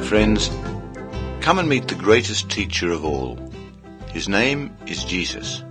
Friends, come and meet the greatest teacher of all. His name is Jesus.